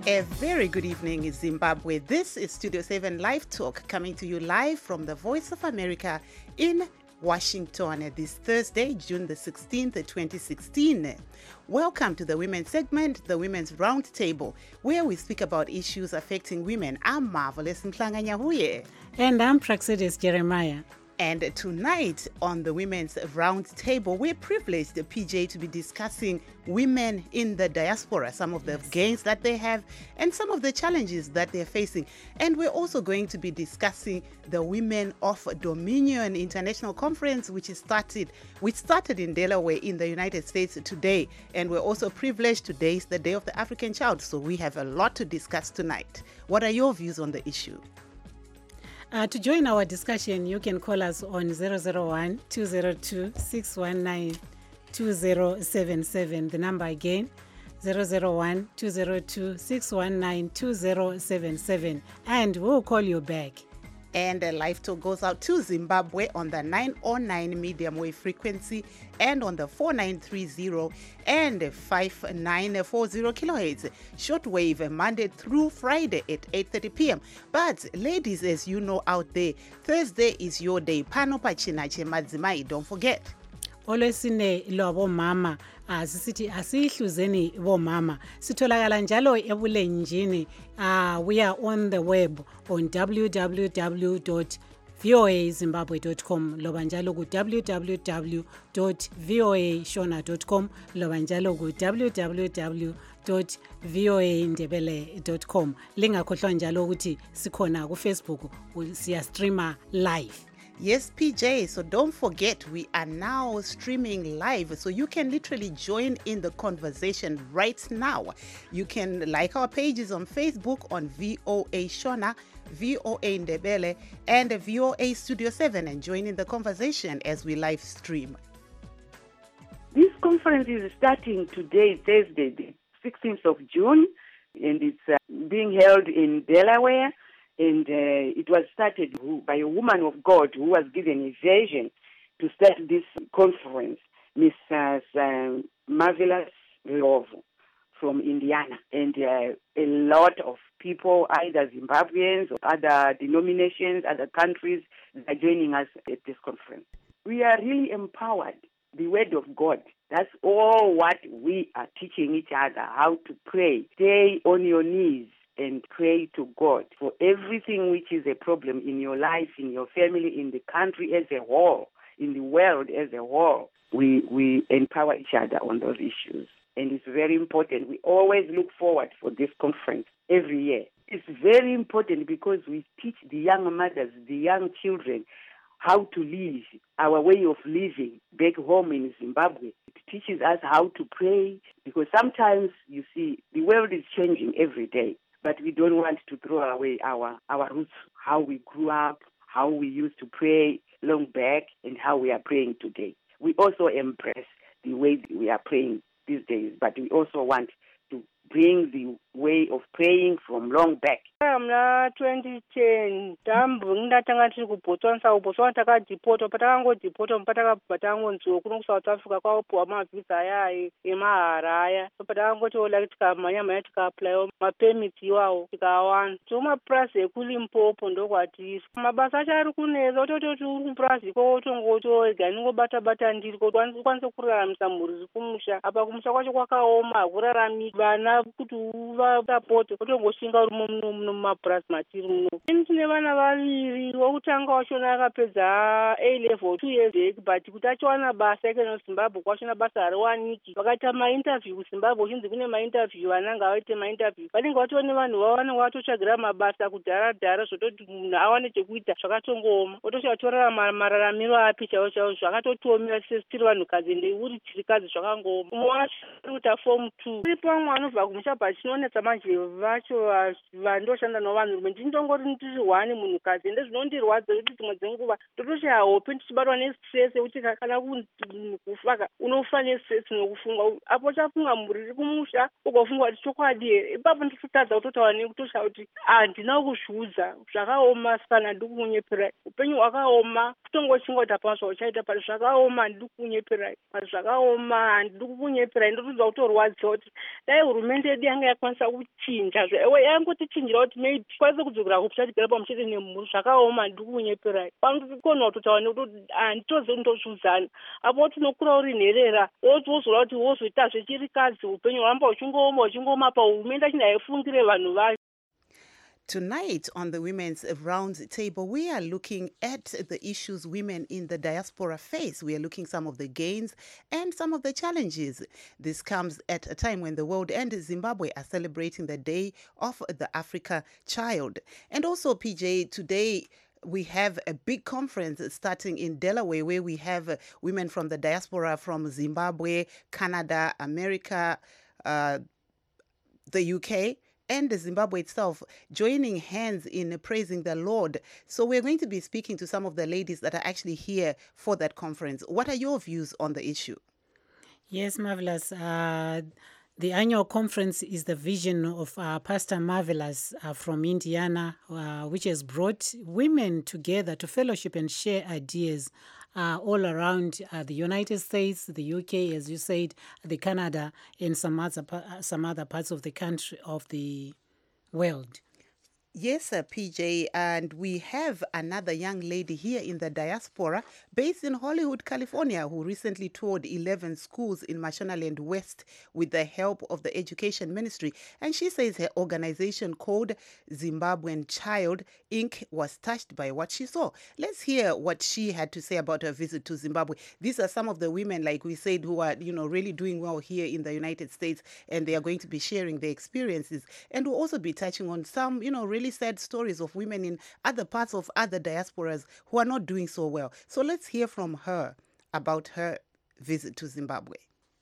A very good evening, Zimbabwe. This is Studio 7 Live Talk, coming to you live from the Voice of America in Washington this Thursday, June the 16th, 2016. Welcome to the Women's segment, the Women's Roundtable, where we speak about issues affecting women. I'm Marvelous Mhlanga Nyahuye. And I'm Praxidis Jeremiah. And tonight on the Women's Roundtable, we're privileged, PJ, to be discussing women in the diaspora, some of the gains that they have and some of the challenges that they're facing. And we're also going to be discussing the Women of Dominion International Conference, which started in Delaware in the United States today. And we're also privileged, today is the Day of the African Child, so we have a lot to discuss tonight. What are your views on the issue? To join our discussion, you can call us on 001-202-619-2077. The number again, 001-202-619-2077. And we'll call you back. And a live talk goes out to Zimbabwe on the 909 medium wave frequency and on the 4930 and 5940 kilohertz shortwave Monday through Friday at 8:30 p.m. But ladies, as you know out there, Thursday is your day. Pano pachina chemadzimai, don't forget. Olwesine lwabo mama asisithi asihluzeni bomama sitholakala njalo ebulenjini. We are on the web on www.voazimbabwe.com loba njalo ku www.voashona.com loba njalo ku www.voandebele.com. Lingakhohlwa njalo ukuthi sikhona ku Facebook, siya streamer live. Yes, PJ, so don't forget, we are now streaming live, so you can literally join in the conversation right now. You can like our pages on Facebook on VOA Shona, VOA Ndebele, and VOA Studio 7 and join in the conversation as we live stream. This conference is starting today, Thursday, the 16th of June, and it's being held in Delaware. And it was started by a woman of God who was given a vision to start this conference, Mrs. Marvelous Love from Indiana. And a lot of people, either Zimbabweans or other denominations, other countries, are joining us at this conference. We are really empowered. The word of God. That's all what we are teaching each other, how to pray. Stay on your knees and pray to God for everything which is a problem in your life, in your family, in the country as a whole, in the world as a whole. We empower each other on those issues. And it's very important. We always look forward for this conference every year. It's very important because we teach the young mothers, the young children, how to live, our way of living back home in Zimbabwe. It teaches us how to pray because sometimes, you see, the world is changing every day. But we don't want to throw away our roots, how we grew up, how we used to pray long back, and how we are praying today. We also embrace the way we are praying these days, but we also want to bring the way of praying from long back. Mna 2010 dambu ndatanga tiri kuBotswana uBotswana takadipota patakangodipota patakabva tangonziwa kuno kuSouth Africa kwaopuwa mavisa aya emahara aya patakangotiola tikamhanya tikaapply mapemiti iwawo tikawana tomapurazi ekuLimpopo ndokwatiri mabasa acho ari kunetsa tototi kupurazi iko tongotoega ningobata ndiri kuti ukwanise kuraramisa mhuri iri kumusha apa kumusha kwacho kwakaoma hakuraramiki vana kuti uvasapote otongoshinga uri mumapurazi matiri muno. Tine vana vaviri, wokutanga wachona akapedza A-level 2 years back, but kuti achiwana basa ikeno Zimbabwe kwachona basa hariwaniki. Vakaita mainterview kuZimbabwe, uchinzi kune mainterview vananga vaite mainterview. Vanenge vatone vanhu vavanenge vatotsvagira mabasa kudhara zvototi munhu awane chekuita zvakatongooma. Otoshatora mararamiro api chaiwo zvakatotiomera tiri vanhukadzi ende uri chirikadzi zvakangooma. Umwe wacho ari kuita form 2. Iri pamwe anobva kumusha pachinonetsa manje vacho vandoshanda novanhurume ndindongori ndiri hwani munhukadzi ende zvinondirwadza kuti dzimwe dzenguva totoshaya hope tichibatwa nestress yekuti kana kufa unofa nestress nokufunga apo chafunga mhuri iri kumusha ugofunga kuti chokwadi here ipapo nditotadza kutotaura nekutoshaya kuti handina kuzviudza zvakaoma saka handidi kukunyeperai upenyu hwakaoma kutongoshinga kuti hapana zvauchaita pari zvakaoma handidi kukunyeperai pari zvakaoma handidi kukunyeperai ndotodza kutorwadziwa kuti dai hurumende yedu yanga yakwanisa yakwanisa kuchinja ewe yangotichinjira kuti maybe tikwanise kudzokera kupsa tigare pamuchete nemhuri zvakaoma ndiri kunyeperai kwangikona kutotaura nekuti handitozi ndozvuzana apo tinokura uri nherera wozora kuti wozoitazve chirikadzi upenyu hwamba uchingooma pahurumende achida haifungire vanhu vayo. Tonight on the Women's Round Table, we are looking at the issues women in the diaspora face. We are looking some of the gains and some of the challenges. This comes at a time when the world and Zimbabwe are celebrating the Day of the Africa Child. And also, PJ, today we have a big conference starting in Delaware where we have women from the diaspora from Zimbabwe, Canada, America, the UK, and Zimbabwe itself joining hands in praising the Lord. So we're going to be speaking to some of the ladies that are actually here for that conference. What are your views on the issue? Yes, Marvelous. The annual conference is the vision of Pastor Marvelous from Indiana, which has brought women together to fellowship and share ideas all around the United States, the UK, as you said, the Canada, and some other parts of the country, of the world. Yes, PJ, and we have another young lady here in the diaspora based in Hollywood, California, who recently toured 11 schools in Mashonaland West with the help of the Education Ministry. And she says her organization called Zimbabwean Child Inc. was touched by what she saw. Let's hear what she had to say about her visit to Zimbabwe. These are some of the women, like we said, who are, really doing well here in the United States, and they are going to be sharing their experiences. And we'll also be touching on some, really sad stories of women in other parts of other diasporas who are not doing so well. So let's hear from her about her visit to Zimbabwe.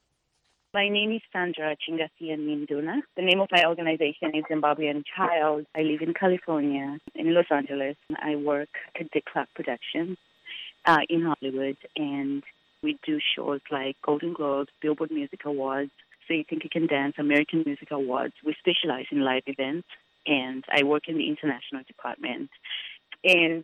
My name is Sandra Chingasian Minduna. The name of my organization is Zimbabwean Child. I live in California, in Los Angeles. I work at Dick Clark Productions in Hollywood, and we do shows like Golden Globes, Billboard Music Awards, So You Think You Can Dance, American Music Awards. We specialize in live events, and I work in the international department. And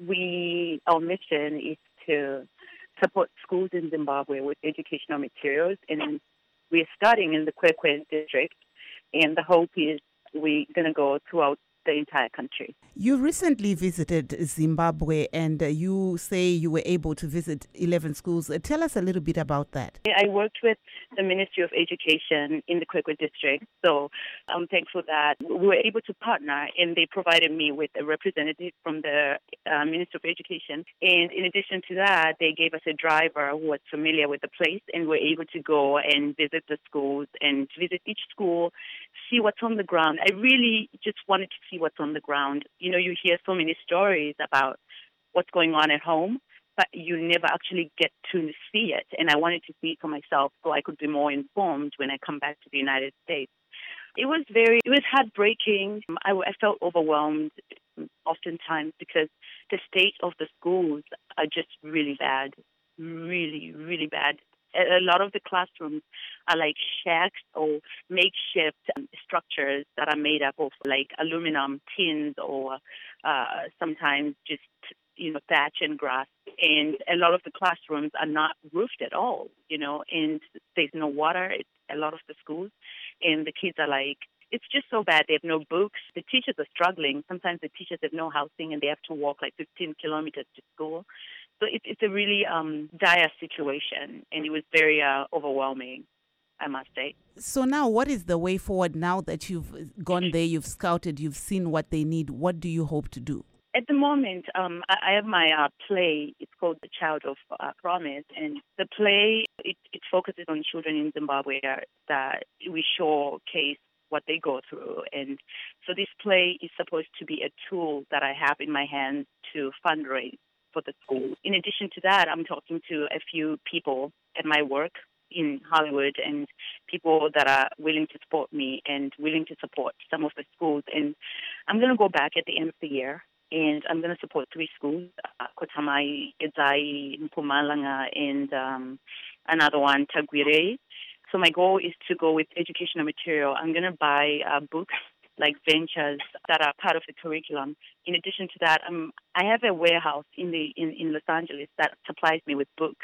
our mission is to support schools in Zimbabwe with educational materials, and we're starting in the Kwekwe district, and the hope is we're going to go throughout the entire country. You recently visited Zimbabwe, and you say you were able to visit 11 schools. Tell us a little bit about that. I worked with the Ministry of Education in the Kwekwe district, so I'm thankful that we were able to partner, and they provided me with a representative from the Ministry of Education. And in addition to that, they gave us a driver who was familiar with the place, and we're able to go and visit the schools and visit each school, see what's on the ground. I really just wanted to see what's on the ground. You hear so many stories about what's going on at home, but you never actually get to see it. And I wanted to see it for myself so I could be more informed when I come back to the United States. It was heartbreaking. I felt overwhelmed oftentimes because the state of the schools are just really bad, really, really bad. A lot of the classrooms are like shacks or makeshift structures that are made up of like aluminum tins or sometimes just, thatch and grass. And a lot of the classrooms are not roofed at all, and there's no water at a lot of the schools. And the kids are like, it's just so bad. They have no books. The teachers are struggling. Sometimes the teachers have no housing and they have to walk like 15 kilometers to school. So it's a really dire situation, and it was very overwhelming, I must say. So now what is the way forward now that you've gone there, you've scouted, you've seen what they need? What do you hope to do? At the moment, I have my play. It's called The Child of Promise, and the play, it focuses on children in Zimbabwe that we showcase what they go through. And so this play is supposed to be a tool that I have in my hands to fundraise for the school. In addition to that, I'm talking to a few people at my work in Hollywood and people that are willing to support me and willing to support some of the schools. And I'm going to go back at the end of the year, and I'm going to support 3 schools, Kotamai, Edzai, Mpumalanga, and another one, Tagwire. So my goal is to go with educational material. I'm going to buy books like ventures that are part of the curriculum. In addition to that, I have a warehouse in Los Angeles that supplies me with books.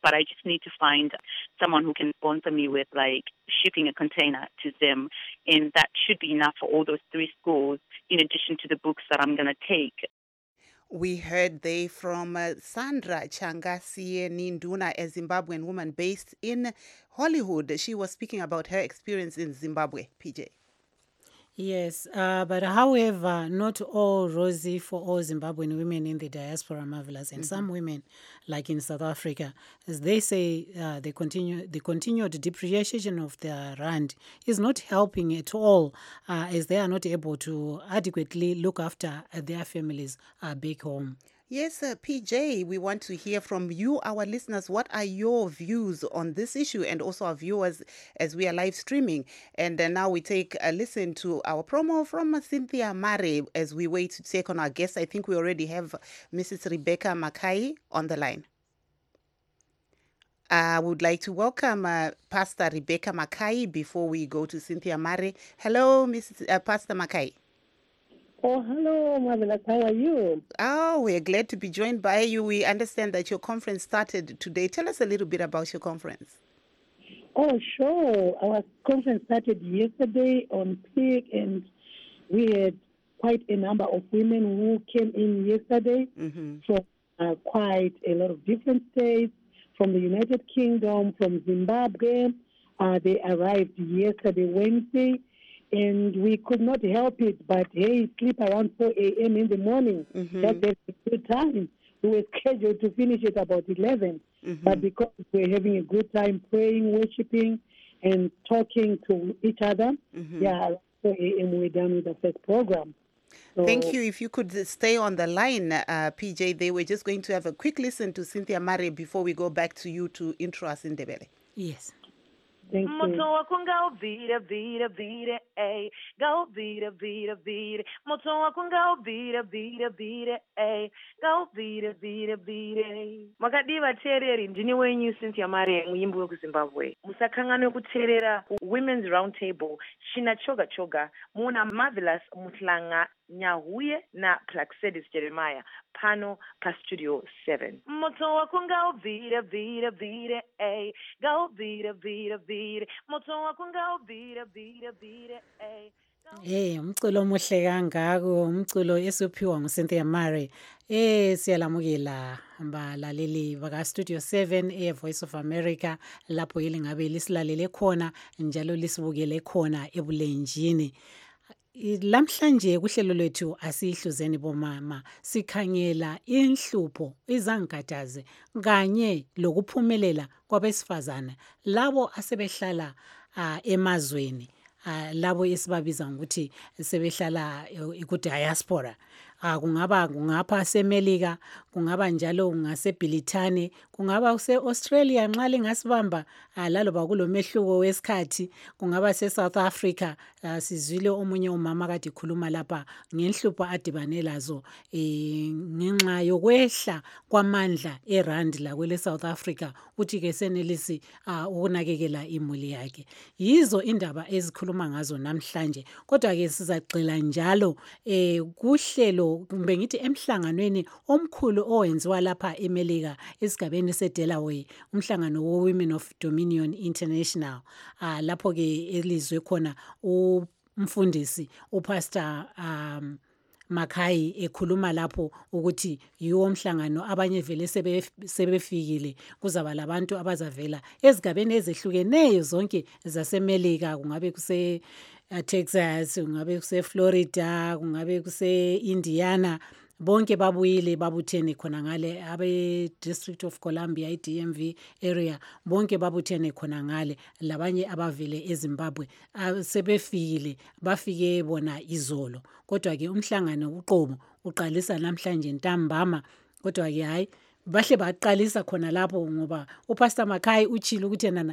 but I just need to find someone who can sponsor me with like shipping a container to them, and that should be enough for all those 3 schools in addition to the books that I'm going to take. We heard they from Sandra Changasiye Ninduna, a Zimbabwean woman based in Hollywood. She was speaking about her experience in Zimbabwe, PJ. Yes, but however, not all rosy for all Zimbabwean women in the diaspora, Marvelous, and some women, like in South Africa, as they say, the continued depreciation of the rand is not helping at all, as they are not able to adequately look after their families back home. Yes, PJ, we want to hear from you, our listeners. What are your views on this issue, and also our viewers as we are live streaming? And now we take a listen to our promo from Cynthia Mare as we wait to take on our guest. I think we already have Mrs. Rebecca Mackay on the line. I would like to welcome Pastor Rebecca Mackay before we go to Cynthia Mare. Hello, Mrs. Pastor Mackay. Oh, hello, Marvelous. How are you? Oh, we're glad to be joined by you. We understand that your conference started today. Tell us a little bit about your conference. Oh, sure. Our conference started yesterday on PIC, and we had quite a number of women who came in yesterday from quite a lot of different states, from the United Kingdom, from Zimbabwe. They arrived yesterday, Wednesday. And we could not help it, but hey, sleep around 4 a.m. in the morning. That's a good time. We were scheduled to finish at about 11, but because we're having a good time praying, worshiping, and talking to each other, around 4 a.m. we're done with the first program. So, thank you. If you could stay on the line, PJ, they were just going to have a quick listen to Cynthia Mare before we go back to you to intro us in Ndebele. Yes. thank you. Moto wako ngauvira vira vira eh ngauvira vira vira moto wako ngauvira vira vira eh ngauvira vira vira. Makadiva teereri, ndini wenyu Cynthia Mare, muimbi wekuZimbabwe. Musakanganwe kuteerera Women's Round Table china choga choga muna Marvelous Mutlanga Nyahuye na Praxedis Jeremiah pano pa Studio 7. Moto wako ngauvira vira vira eh ngauvira vira vira moto wako ngauvira vira vira eh. Umculo omuhle kangako, umculo esuphiwa nguCynthia Mare. Siyalamukela balaleli baka Studio 7 Voice of America, lapho yile ngabe lisilalele khona njalo lisibukele khona ebulenjini. Lamhlanje kuhlelo lwethu asihluzeni bomama, sikhangela inhlupho izangikataze kanye lokuphumelela kwabesifazana labo asebehlala emazweni, labo esibabiza ngokuthi sebehlala ku-diaspora. Kungaba ngapha seMelika, kungaba njalo ngaseBrithani, kungaba use-Australia nxa lingasibamba laloba kulomehluko wesikhathi, kungaba se-South Africa. Sizwile omunye umama kade khuluma lapha ngenhlupho adibane lazo ngenxa yokwehla kwamandla erandi lakwele South Africa, uthi ke senelisi ukunakekela imuli yakhe. Yizo indaba ezikhuluma ngazo namhlanje, kodwa ke sizagxila njalo kuhlelo kumbe ngithi emhlanganweni omkhulu owenziwa lapha eMelika esigabeni seDelaware, umhlangano wo-Women of Dominion International, lapho ke elizwe khona umfundisi uPastor Mackay ekhuluma lapho ukuthi yiwo umhlangano abanye vele sebefikile, kuzaba labantu abazavela ezigabeni ezehlukeneyo zonke zaseMelika, kungabe kuse Texas, kungabe kuse Florida, kungabe kuse Indiana, bonke babuyile babuthene khona ngale, abe District of Columbia, DMV area, bonke babuthene khona ngale, labanye abavele eZimbabwe sebefikile, bafike bona izolo. Kodwa ke umhlangano uqobo uqalisa namhlanje ntambama, kodwa ke hayi bahle baqalisa khona lapho ngoba uPastor Mackay utshilo ukuthi nana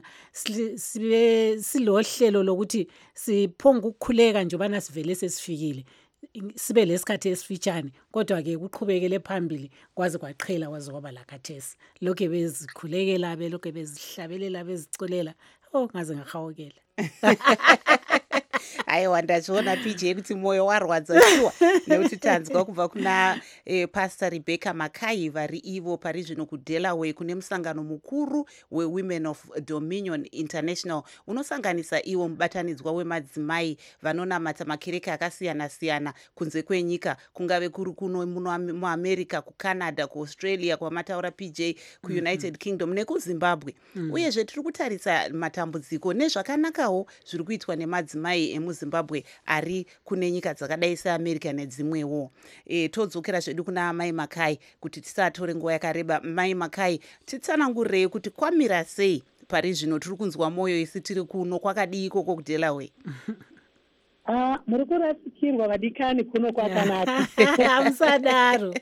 silohlelo lokuthi siphonga ukukhuleka nje bana sivele sesifikile, sibe lesikhathi esifitshane, kodwa ke kuqhubekele phambili kwaze kwaqhela kwaze kwaba lakhathesi. Lokho bezikhulekela lokho bezihlabelela beziculela, ngaze ngahawukela. aiwa ndachiona PJ kuti mwoyo warwadza shuwa nekuti tanzwa kubva kuna Pastor Rebecca Makai vari ivo pari zvino kuDelaware kune musangano mukuru weWomen of Dominion International unosanganisa iwo mubatanidzwa wemadzimai vanonamata makereke akasiyana-siyana kunze kwenyika, kungave kuri kuno muAmerica, kuCanada, kuAustralia kwamataura PJ, kuUnited Kingdom nekuZimbabwe. Uyezve tiri kutarisa matambudziko nezvakanakawo zviri kuitwa nemadzimai emuZimbabwe ari kune nyika dzakadai seAmerica nedzimwewo. Todzokera zvedu kuna Mai Makai kuti tisatore nguva yakareba. Mai Makai, titsanangurirei kuti kwamira sei pari zvino tiri kunzwa mwoyo isi tiri kuno, kwakadii ikoko kuDelaware? Muri kurasikirwa vadikani kuno kwakanaka. Hamusadaro.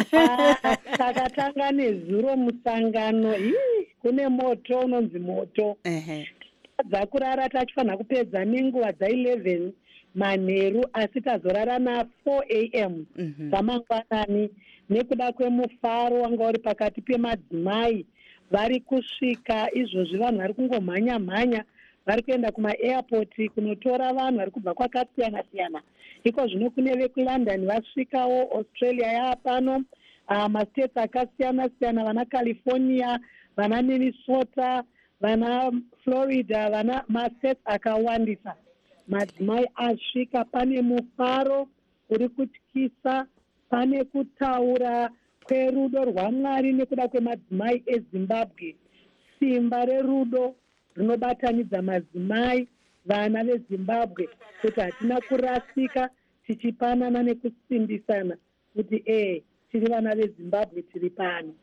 Takatanga nezuro musangano. Kune moto unonzi moto. Dzakurara tachifanira kupedza nenguva dza11 manheru asi tazorara na4 am dzamangwanani nekuda kwemufaro wanga uri pakati pemadzimai vari kusvika. Izvozvi vanhu vari kungomhanya-mhanya vari kuenda kumaairport kunotora vanhu vari kubva kwakasiyana-siyana. Iko zvino kune vekuLondon vasvikawo, Australia yaapano, mastates akasiyana-siyana, vana California, vana Minnesota, vana Florida, vana mastates akawandisa. Madzimai asvika, pane mufaro uri kutyisa, pane kutaura kwerudo rwaMwari nekuda kwemadzimai eZimbabwe. Simba rerudo rinobatanidza madzimai, vana veZimbabwe, kuti hatina kurasika, tichipanana nekusimbisana kuti tiri vana veZimbabwe, tiri pano.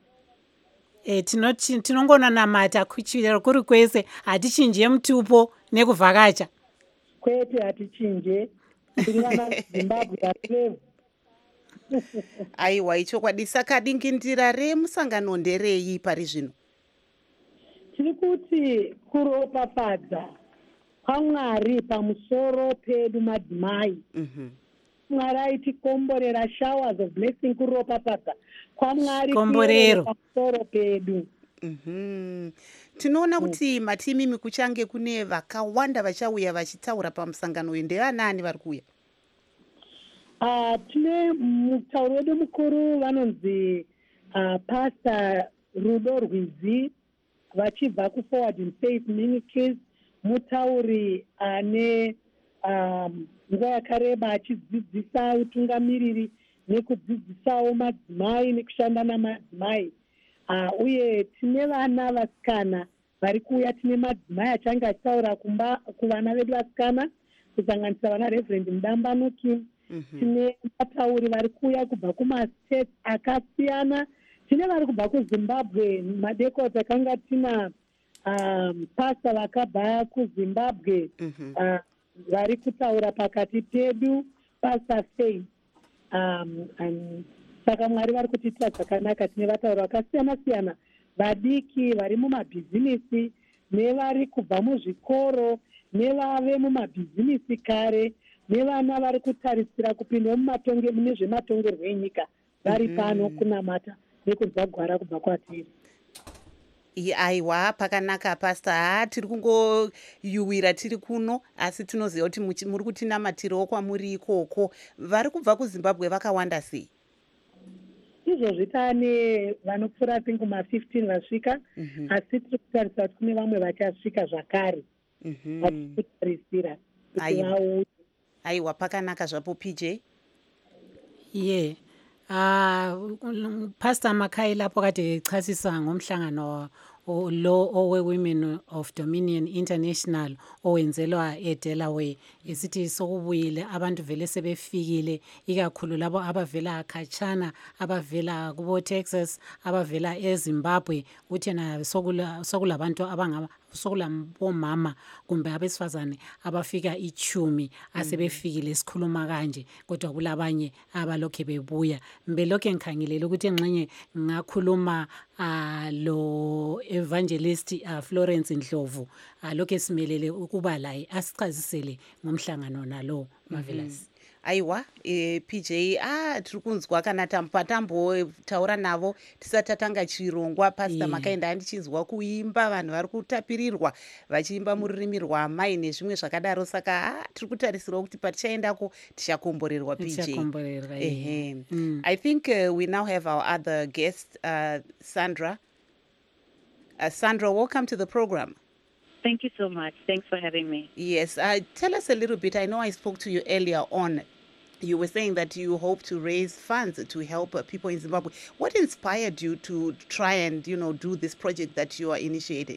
Tinongonanamata kuchira kuri kwese, hatichinje mutupo nekuvhakacha. Kwete, hatichinje, tiri vana veZimbabwe varevu. Aiwa, ichokwadi. Saka dingindira remusangano nderei pari zvino? Tiri kuti kuropafadza kwaMwari pamusoro pedu madzimai. Mwari aitikomborera showers of blessing, kuropafadza kwaMwari pamusoro pedu. Tinoona kuti matimimi kuchange kune vakawanda vachauya vachitaura pamusangano uyu. Ndevanani vari kuuya? Tine mutauri wedu mukuru vanonzi Pastor Rudo Rwizi vachibva kuForward in Faith Ministries, mutauri ane nguva yakareba achidzidzisa utungamiriri nekudzidzisawo madzimai nekushanda namadzimai. Uye tine vana vasikana vari kuuya, tine madzimai achange achitaura kuvana vedu vasikana kusanganisa vana Reverend Mudambanuki. Tine vatauri vari kuuya kubva kumastates akasiyana. Tine vari kubva kuZimbabwe. Madekoti akanga tina pasta vakabva kuZimbabwe vari kutaura pakati pedu, Pastor Faith. Saka Mwari vari kutiitira zvakanaka. Tine vatauri vakasiyana-siyana, vadiki vari mumabhizinisi, nevari kubva muzvikoro, nevave mumabhizinisi kare, nevana vari kutarisira kupinda mune zvematongerwo enyika, vari pano kunamata nekunzwa gwara kubva kwatiri. Aiwa, pakanaka Pastor. Tiri kungoyuwira tiri kuno, asi tinoziva kuti muri kutinamatirawo kwamuri ikoko. Vari kubva kuZimbabwe vakawanda sei? Izvozvi tane vanopfuura kuma15 vasvika, asi tiri kutarisa kuti kune vamwe vachasvika zvakare vachikutarisira kuti vauye. Aiwa, pakanaka zvapo PJ. Pastor Makai lapho kade echasisa ngomhlangano lo owe-Women of Dominion International owenzelwa eDelaware, esithi sokubuyile abantu vele sebefikile, ikakhulu labo abavela khatshana, abavela kubo-Texas, abavela eZimbabwe. Uthi na sokulabantu sokulabomama kumbe abesifazane abafika 10 asebefikile, sikhuluma kanje, kodwa kulabanye abalokhe bebuya. Mbelokhe ngikhangelele ukuthi engxenye ngakhuluma lo evangelist Florence Ndlovu, lokhe simelele ukuba laye asichazisele ngomhlangano nalo. Marvelous. aiwa PJ tiri kunzwa kana patambotaura navo tisati tatanga chirongwa Pastor Makai ndichizwa kuimba vanhu vari kutapirirwa vachiimba mururimi rwamai nezvimwe zvakadaro saka tiri kutarisirawo kuti patichaendako tichakomborerwa PJ. I think we now have our other guest, Sandra. Sandra, welcome to the program. Thank you so much. Thanks for having me. Yes. Tell us a little bit. I know I spoke to you earlier on. You were saying that you hope to raise funds to help people in Zimbabwe. What inspired you to try and, do this project that you are initiating?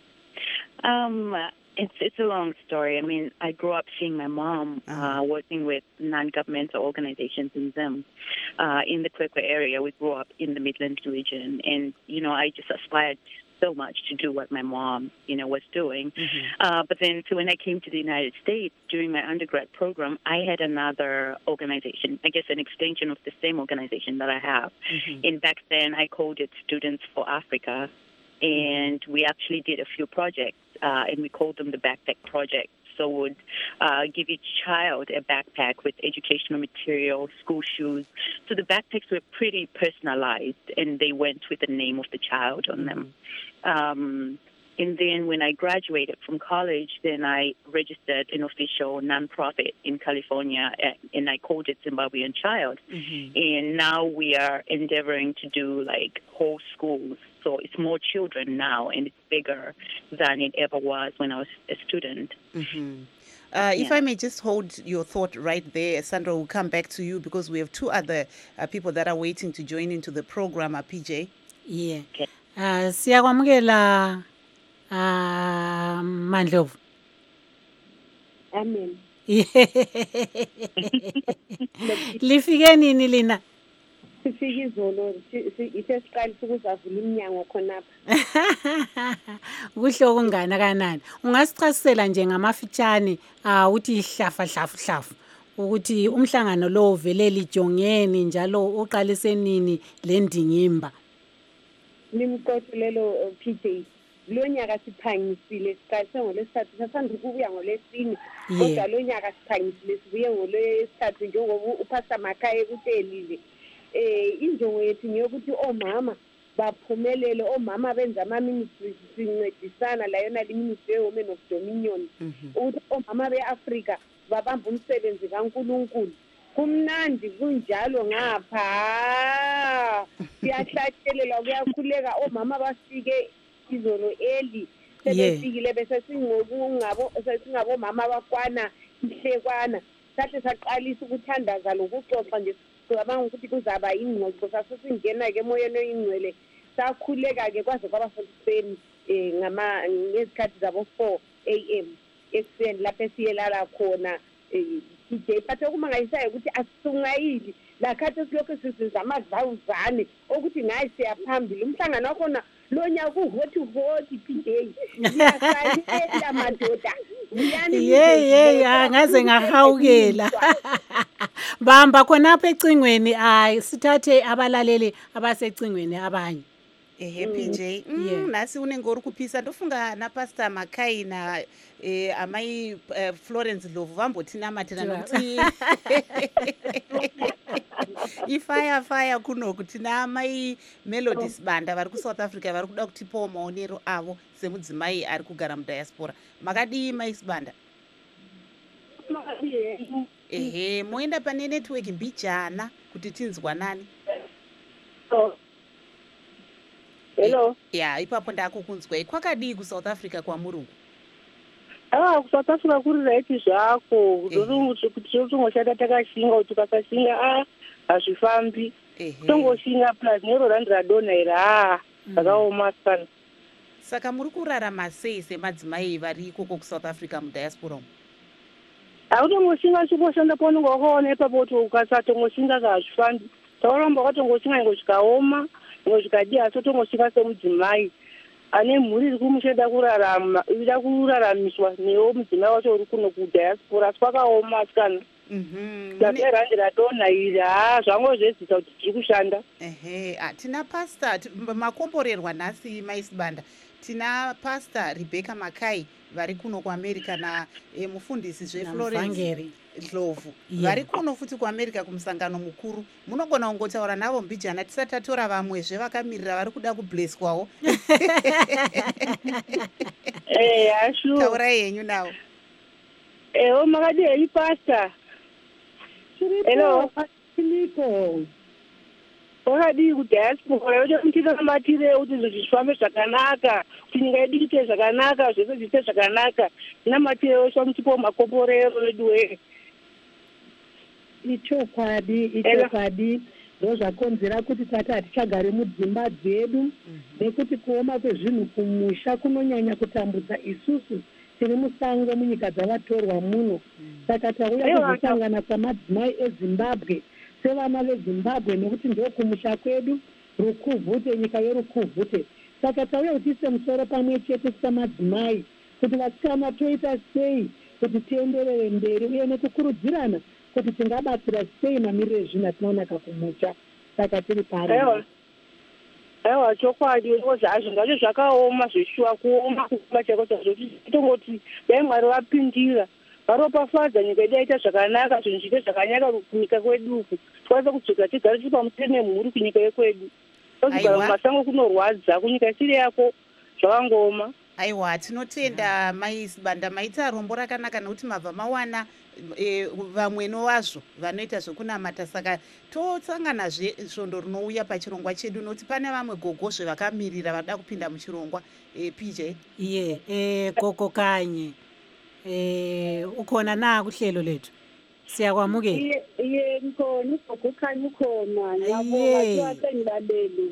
It's a long story. I mean, I grew up seeing my mom working with non-governmental organizations in Zim. In the Kwekwe area, we grew up in the Midlands region. And, I just aspired so much to do what my mom, was doing. But then, so when I came to the United States during my undergrad program, I had another organization, I guess an extension of the same organization that I have. And back then, I called it Students for Africa. And we actually did a few projects, and we called them the Backpack Project. So we would give each child a backpack with educational material, school shoes. So the backpacks were pretty personalized, and they went with the name of the child on them. And then when I graduated from college, then I registered an official nonprofit in California, and I called it Zimbabwean Child. And now we are endeavoring to do like whole schools. So it's more children now, and it's bigger than it ever was when I was a student. If I may just hold your thought right there, Sandra, will come back to you because we have two other people that are waiting to join into the program, PJ. Yeah. Siyakwamukela Mandlovu. Amen. Lifike nini lina? Sifike izolo isesiqalisa ukuzavula iminyango khonapha. Kuhle okungana kanani. Ungasichasisela nje ngamafitshane uthi hlafu ukuthi umhlangano lo uvele lijongeni njalo uqalise nini lendingimba. Limqothulelo PJ. Lo nyaka siphangisile siqalise ngolesithathu sasanda ukubuya ngolesine kodwa lo nyaka siphangisile sibuye ngolesithathu njengoba uPastor Makai kutelile. Injongo yethu ngiyokuthi omama baphumelele, omama benza ama-ministries sincedisana la yona li-ministry ye-Women of Dominion ukuthi omama be-Afrika babamba umsebenzi kaNkulunkulu. Kumnandi kunjalo ngapha siyahlatshelela kuyakhuleka omama bafike izolo eli sebefikile bese singabo mama abakwana ihlekwana sahle saqalisa ukuthandaza lokuxoxa nje cabanga ukuthi kuzaba ingxoxo sasingena-ke emoyeni oyingcwele sakhuleka-ke kwaze kwaba sekuseni ngezikhathi zabo-4 a.m. ekuseni lapho esiyelala khona DJ but okumangayisayo ukuthi asisungayili lakhathi esilokhu sizenza amadlawuzane okuthi ngayi siyaphambili umhlangano wakhona lo nyaka kuhoti PJ siyasalela madoda angaze ngahawukela bamba khonapha ecingweni sithathe abalaleli abasecingweni abanye. PJ nasi unenge uri kupisa ndofunga naPastor Makai na amai Florence Ndlovu vambotinamatina nokuti ifire kunoku tina amai Melody Sibanda vari kuSouth Africa vari kuda kutipawo maonero avo semudzimai ari kugara mudiaspora. Makadii mai Sibanda? Moenda pane network mbijana kuti tinzwanani. Hello. Ipapo ndakukunzwai. Kwakadii kuSouth Africa kwamurungu? kuSouth Africa kuri right zvako kuti totongoshanda takashinga kuti ukasashinga hazvifambi tongoshinga plus nero randi radona iri zvakaoma sana. Saka muri kurarama sei semadzimai vari ikoko kuSouth Africa mudiaspora umu? Hautongoshinga chikoshanda paunenge wakaona ipapo kuti ukasatongoshinga hazvifambi tauramba wakatongoshinga ingo zvikaoma ingo zvikadii asi tongoshinga semudzimai ane mhuri iri kumushanda kurarama ida kuraramiswa newo mudzimai wacho uri kuno kudiaspora asi kwakaoma asikana randi radona iri zvango zvezisa kuti tiri kushanda. Tina pastor makomborerwa nhasi mai Sibanda tina Pastor Rebecca Makai vari kuno kuamerica namufundisi zveflorence Namuvhangeri. Ndlovu Yeah. vari kuno futi kuamerica kumusangano mukuru. Munogona kungotaura navo mbijana tisati tatora vamwezve vakamirira vari kuda kubleswawo. Ashu. Taurai henyu navo. Makadii pastor. Hello. Niko. Wakadii kudiaspora yoda mutinamatire kuti zvinhu zvifambe zvakanaka, kuti nyika yedu iite zvakanaka, zvese zviite zvakanaka. Namatire wese mutipo makoporero edu ichokwadi ndozvakonzera kuti tati hatichagari mudzimba dzedu nekuti kuoma kwezvinhu kumusha kunonyanya kutambudza isusu tiri musango munyika dzavatorwa muno. Saka tauya kuzosangana kwamadzimai eZimbabwe sevana veZimbabwe nekuti ndo kumusha kwedu rukuvhute, nyika yorukuvhute. Saka tauya kuti tiise musoro pamwe chete samadzimai kuti vasikana toita sei kuti tienderere mberi uye nekukurudzirana kuti tingabatsira sei mamiriro ezvinhu atinoonaka kumusha. Saka tiri pari. Aiwa chokwadi kuti hazvo ngacho zvakaoma zveshuwa kuoma kuoma chaiko chazvo tongoti dai Mwari vapindira varopafadza nyika yedu yaita zvakanaka zvinhu zviite zvakanaka kunyika kwedu tikwanise kudzoka tigare tiri pamusoro nemhuri kunyika yekwedu. Tozogara mumasango kunorwadza kunyika isiri yako zvakangooma. Aiwa tinotenda maisibanda maita rombo rakanaka nekuti mabva mawana vamweno wazvo vanoita zvekunamata. Saka tosanganazve svondo rinouya pachirongwa chedu nokuti pane vamwe gogozve vakamirira vada kupinda muchirongwa. PJ gogo kanye ukhona na kuhlelo lethu siyakwamukela. Ngikhona ugogo kanye ukhona ngiyabonga sengilaleli.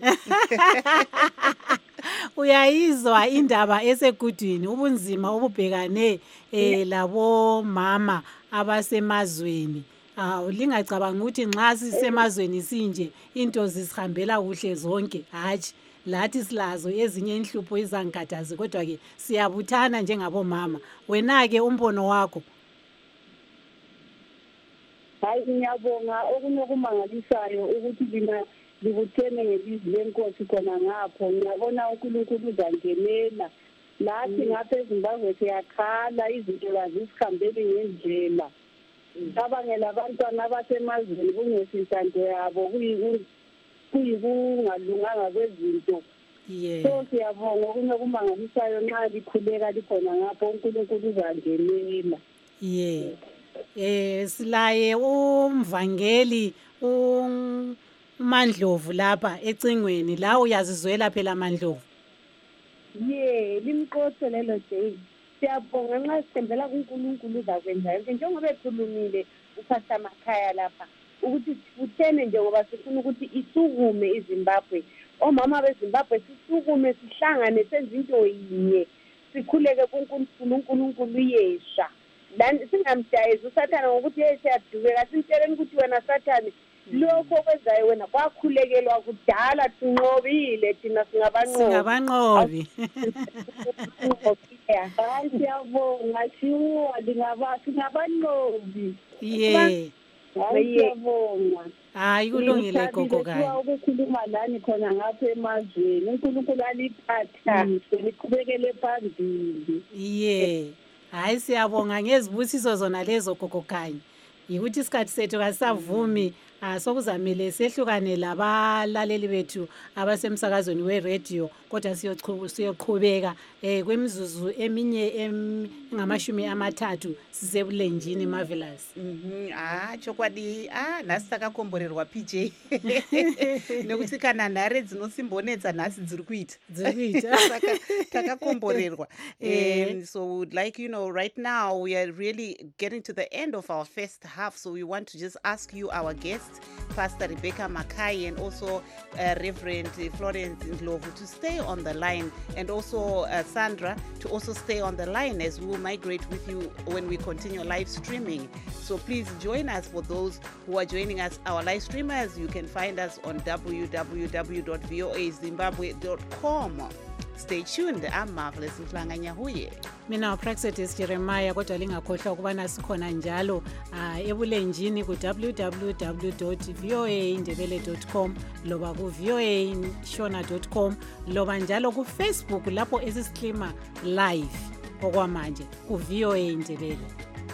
Uyayizwa indaba esegudwini ubunzima obubhekane labo mama abasemazweni. Lingacabanga ukuthi nxa sisemazweni sinje into zisihambela kuhle zonke. Hatshi lathi silazo ezinye inhlupho izangikhathazi kodwa ke siyabuthana njengabomama. Wena ke umbono wakho? Hayi ngiyabonga okunokumangalisayo ukuthi lina libuthene ngelizwi lenkosi khona ngapho. Ngiyabona uNkulunkulu uzangenela lathi ngapha eZimbabwe siyakhala izinto azisihambeli ngendlela. Cabangela abantwana abasemazweni kungesintando yabo kuyikungalunganga kwezinto. So siyabonga okunokumangalisayo nxa likhuleka likhona ngapho uNkulunkulu uzangenela. Silaye umvangeli uMandlovu lapha ecingweni la uyazizwela phela Mandlovu. Limqotho lelo day. Siyabonga nxa sithembela kuNkulunkulu uzakwenza yonke njengoba ekhulumile uPastor Makhaya lapha ukuthi uthene njengoba sifuna ukuthi isukume iZimbabwe. Omama beZimbabwe sisukume sihlangane senze into yinye sikhuleke kuNkulunkulu yesha. Singamdayisi uSathane ngokuthi siyadubeka simtsheleni ukuthi wena Sathane lokho kwenzayo wena kwakhulekelwa kudala sinqobile thina singabanqobi. Siyabonga singabanqobi. Siyabonga. Hayi kulungile gogo kanye. Ukukhuluma lani khona ngapha emazweni uNkulunkulu aliphatha liqhubekele phambili. Hayi siyabonga ngezibusiso zona lezo gogo kanye. Yikuthi isikhathi sethu kasavumi sokuzamile sehlukane labalaleli bethu abasemsakazweni weRadio kodwa siyoqhubeka kwemizuzu eminye engamashumi amathathu sisebulenjini Marvelous. Chokwadi nhasi takakomborerwa PJ nekuti kana nhare dzinosimbonetsa nhasi dziri kuita saka takakomborerwa. So like right now we are really getting to the end of our first half, so we want to just ask you, our guests, Pastor Rebecca Makhaya and also Reverend Florence Ndlovu, to stay on the line, and also Sandra to also stay on the line as we will migrate with you when we continue live streaming. So please join us. For those who are joining us, our live streamers, you can find us on www.voazimbabwe.com. Stay tuned. I'm Marvelous Mhlanga-Nyahuye. Mina uPraxedis Jeremiah, kodwa lingakhohlwa ukubana sikhona njalo ebulenjini ku www.voaindebele.com loba ku voashona.com loba njalo ku Facebook lapho esisiclaima live. okwamanje ku VOA Indebele.